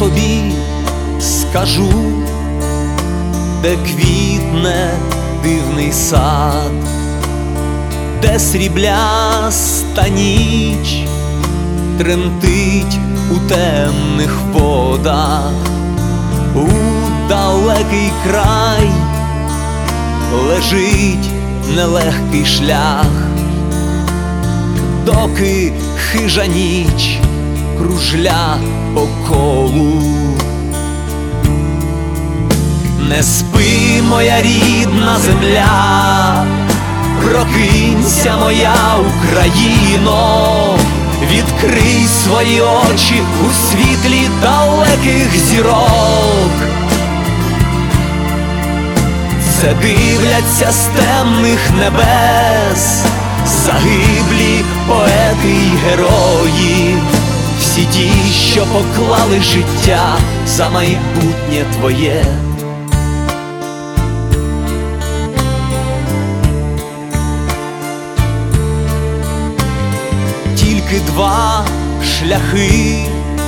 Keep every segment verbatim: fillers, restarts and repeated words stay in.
тобі скажу, де квітне дивний сад, де срібляста ніч тремтить у темних водах, у далекий край лежить нелегкий шлях, доки хижа ніч кружля по колу. Не спи, моя рідна земля, прокинься, моя Україно, відкрий свої очі у світлі далеких зірок. Це дивляться з темних небес загиблі поети й герої, всі ті, що поклали життя за майбутнє твоє. Тільки два шляхи,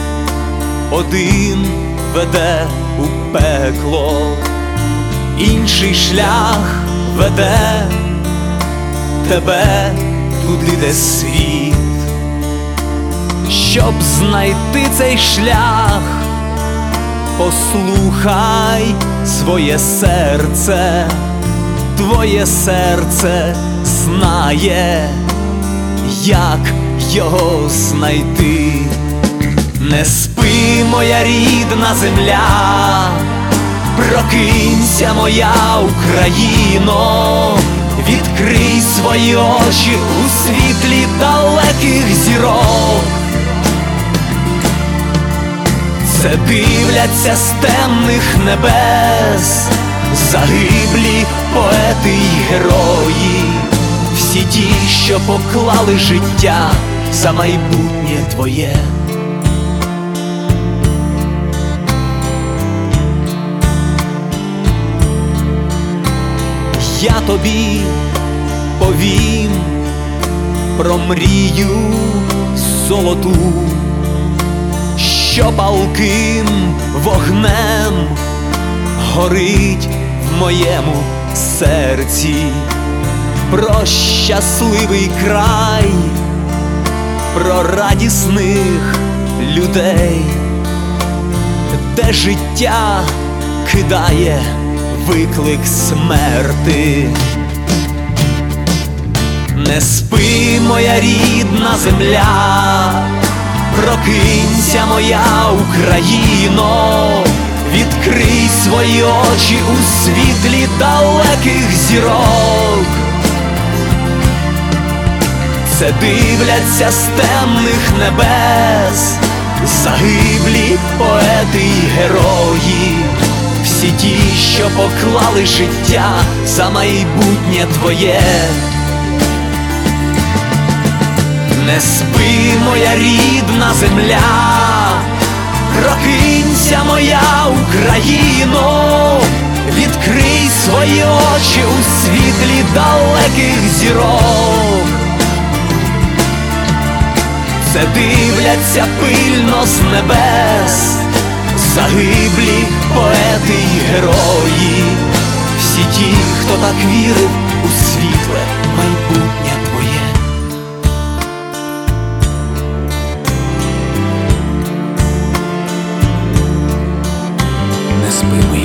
один веде у пекло, інший шлях веде тебе туди, де світ. Щоб знайти цей шлях, послухай своє серце, твоє серце знає, як його знайти. Не спи, моя рідна земля, прокинься, моя Україно, відкрий свої очі у світлі далеких зірок. Це дивляться з темних небес загиблі поети й герої, всі ті, що поклали життя за майбутнє твоє. Я тобі повім про мрію золоту, що палким вогнем горить в моєму серці, про щасливий край, про радісних людей, де життя кидає виклик смерти. Не спи, моя рідна земля, прокинься, моя Україно, відкрий свої очі у світлі далеких зірок. Це дивляться з темних небес загиблі поети й герої, всі ті, що поклали життя за майбутнє твоє. Не спи, моя рідна земля, прокинься, моя Україно, відкрий свої очі у світлі далеких зірок. Це дивляться пильно з небес загиблі поети й герої, всі ті, хто так вірив у світле майбутнє твоє. Не спи, моя